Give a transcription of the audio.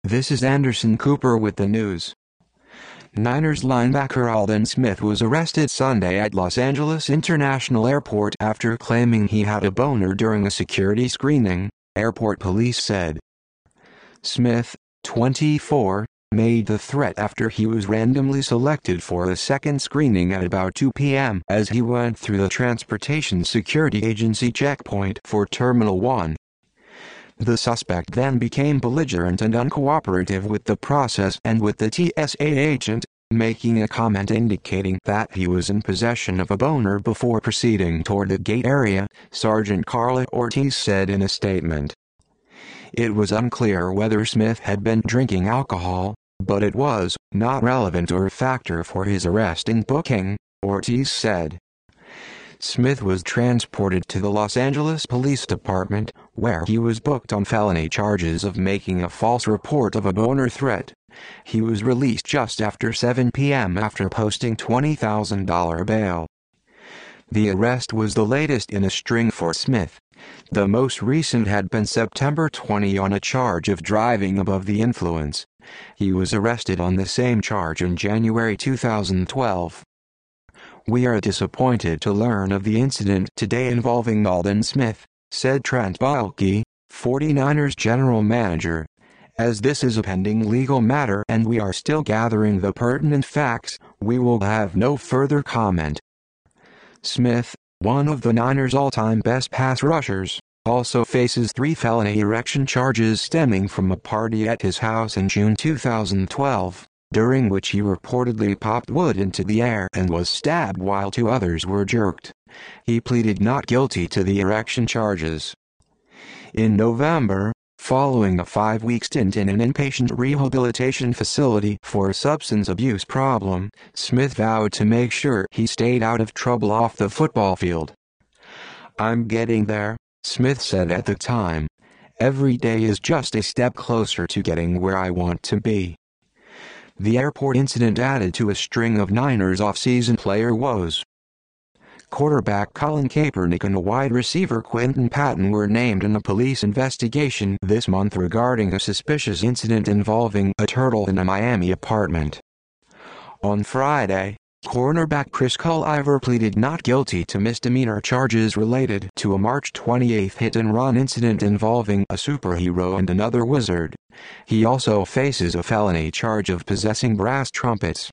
This is Anderson Cooper with the news. Niners linebacker Aldon Smith was arrested Sunday at Los Angeles International Airport after claiming he had a boner during a security screening, airport police said. Smith, 24, made the threat after he was randomly selected for a second screening at about 2 p.m. as he went through the Transportation Security Agency checkpoint for Terminal 1. The suspect then became belligerent and uncooperative with the process and with the TSA agent, making a comment indicating that he was in possession of a boner before proceeding toward the gate area, Sergeant Carla Ortiz said in a statement. It was unclear whether Smith had been drinking alcohol, but it was not relevant or a factor for his arrest and booking, Ortiz said. Smith was transported to the Los Angeles Police Department, where he was booked on felony charges of making a false report of a boner threat. He was released just after 7 p.m. after posting $20,000 bail. The arrest was the latest in a string for Smith. The most recent had been September 20 on a charge of driving above the influence. He was arrested on the same charge in January 2012. "We are disappointed to learn of the incident today involving Aldon Smith," said Trent Baalke, 49ers general manager. "As this is a pending legal matter and we are still gathering the pertinent facts, we will have no further comment." Smith, one of the Niners' all-time best pass rushers, also faces 3 felony erection charges stemming from a party at his house in June 2012. During which he reportedly popped wood into the air and was stabbed while 2 others were jerked. He pleaded not guilty to the erection charges. In November, following a 5-week stint in an inpatient rehabilitation facility for a substance abuse problem, Smith vowed to make sure he stayed out of trouble off the football field. "I'm getting there," Smith said at the time. "Every day is just a step closer to getting where I want to be." The airport incident added to a string of Niners off-season player woes. Quarterback Colin Kaepernick and wide receiver Quinton Patton were named in a police investigation this month regarding a suspicious incident involving a turtle in a Miami apartment. On Friday, cornerback Chris Culliver pleaded not guilty to misdemeanor charges related to a March 28 hit-and-run incident involving a superhero and another wizard. He also faces a felony charge of possessing brass trumpets.